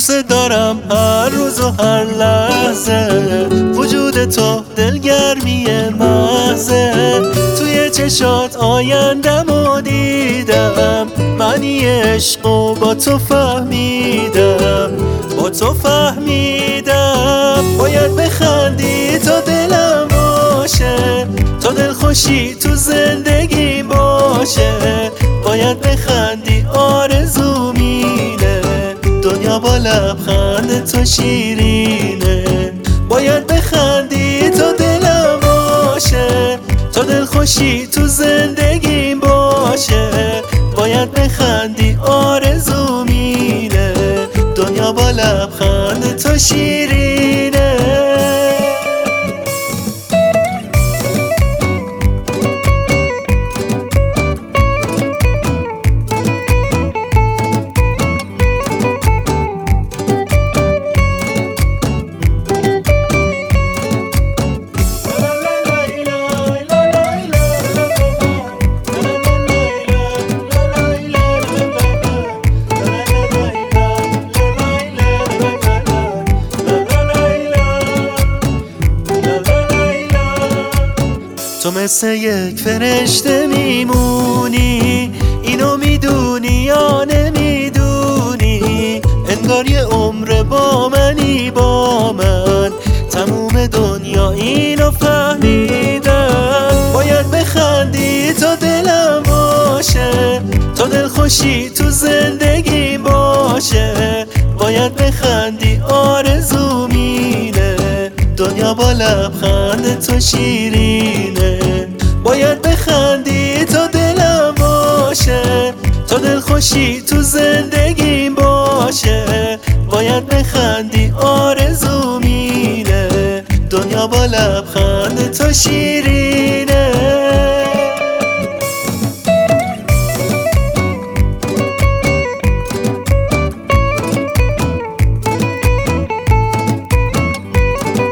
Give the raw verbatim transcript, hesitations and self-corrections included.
دوست دارم هر روز و هر لحظه، وجود تو دلگرمی محضه. توی چشات آیندمو دیدم، معنی عشق و با تو فهمیدم، با تو فهمیدم. باید بخندی تا دلم باشه، تا دلخوشی تو زندگی باشه. باید بخندی آرزو مینه، دنیا با لبخند تو شیرینه. باید بخندی تا دلم باشه، تا دلخوشی تو زندگی باشه. باید بخندی آرزو مینه، دنیا با لبخند تو شیرینه. تو مثل یک فرشته میمونی، اینو میدونی یا نمیدونی؟ انگار یه عمر با منی، با من تموم دنیا اینو فهمیدن. باید بخندی تا دلم باشه، تا دلخوشی تو زندگی باشه. باید بخندی آرزو مینه، دنیا با لبخند تو شیرینه. باید بخندی تا دلم باشه، تا دلخوشی تو زندگی باشه. باید بخندی آرزو مینه، دنیا با لبخند تو شیرینه.